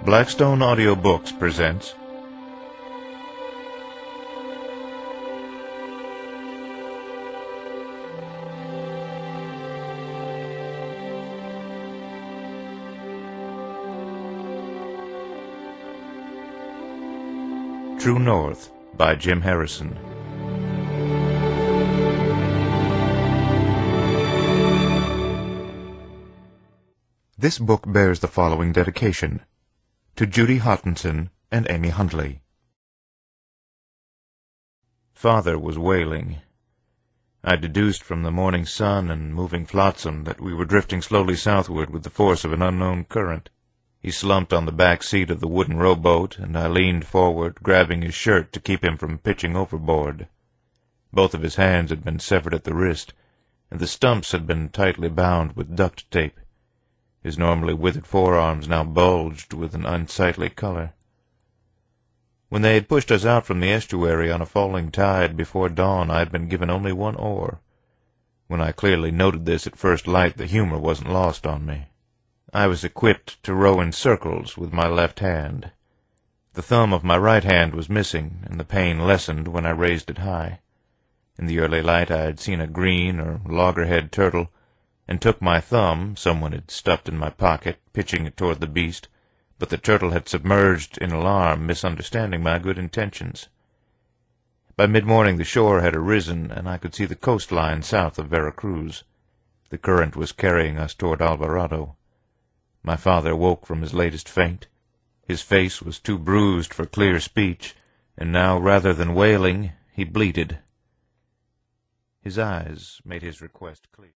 Blackstone Audiobooks presents True North by Jim Harrison. This book bears the following dedication: to Judy Hottenson and Amy Huntley. Father was whaling. I deduced from the morning sun and moving flotsam that we were drifting slowly southward with the force of an unknown current. He slumped on the back seat of the wooden rowboat, and I leaned forward, grabbing his shirt to keep him from pitching overboard. Both of his hands had been severed at the wrist, and the stumps had been tightly bound with duct tape. His normally withered forearms now bulged with an unsightly color. When they had pushed us out from the estuary on a falling tide before dawn, I had been given only one oar. When I clearly noted this at first light, the humor wasn't lost on me. I was equipped to row in circles with my left hand. The thumb of my right hand was missing, and the pain lessened when I raised it high. In the early light I had seen a green or loggerhead turtle, and took my thumb, someone had stuffed in my pocket, pitching it toward the beast, but the turtle had submerged in alarm, misunderstanding my good intentions. By mid-morning the shore had arisen, and I could see the coastline south of Vera Cruz. The current was carrying us toward Alvarado. My father woke from his latest faint. His face was too bruised for clear speech, and now, rather than wailing, he bleated. His eyes made his request clear.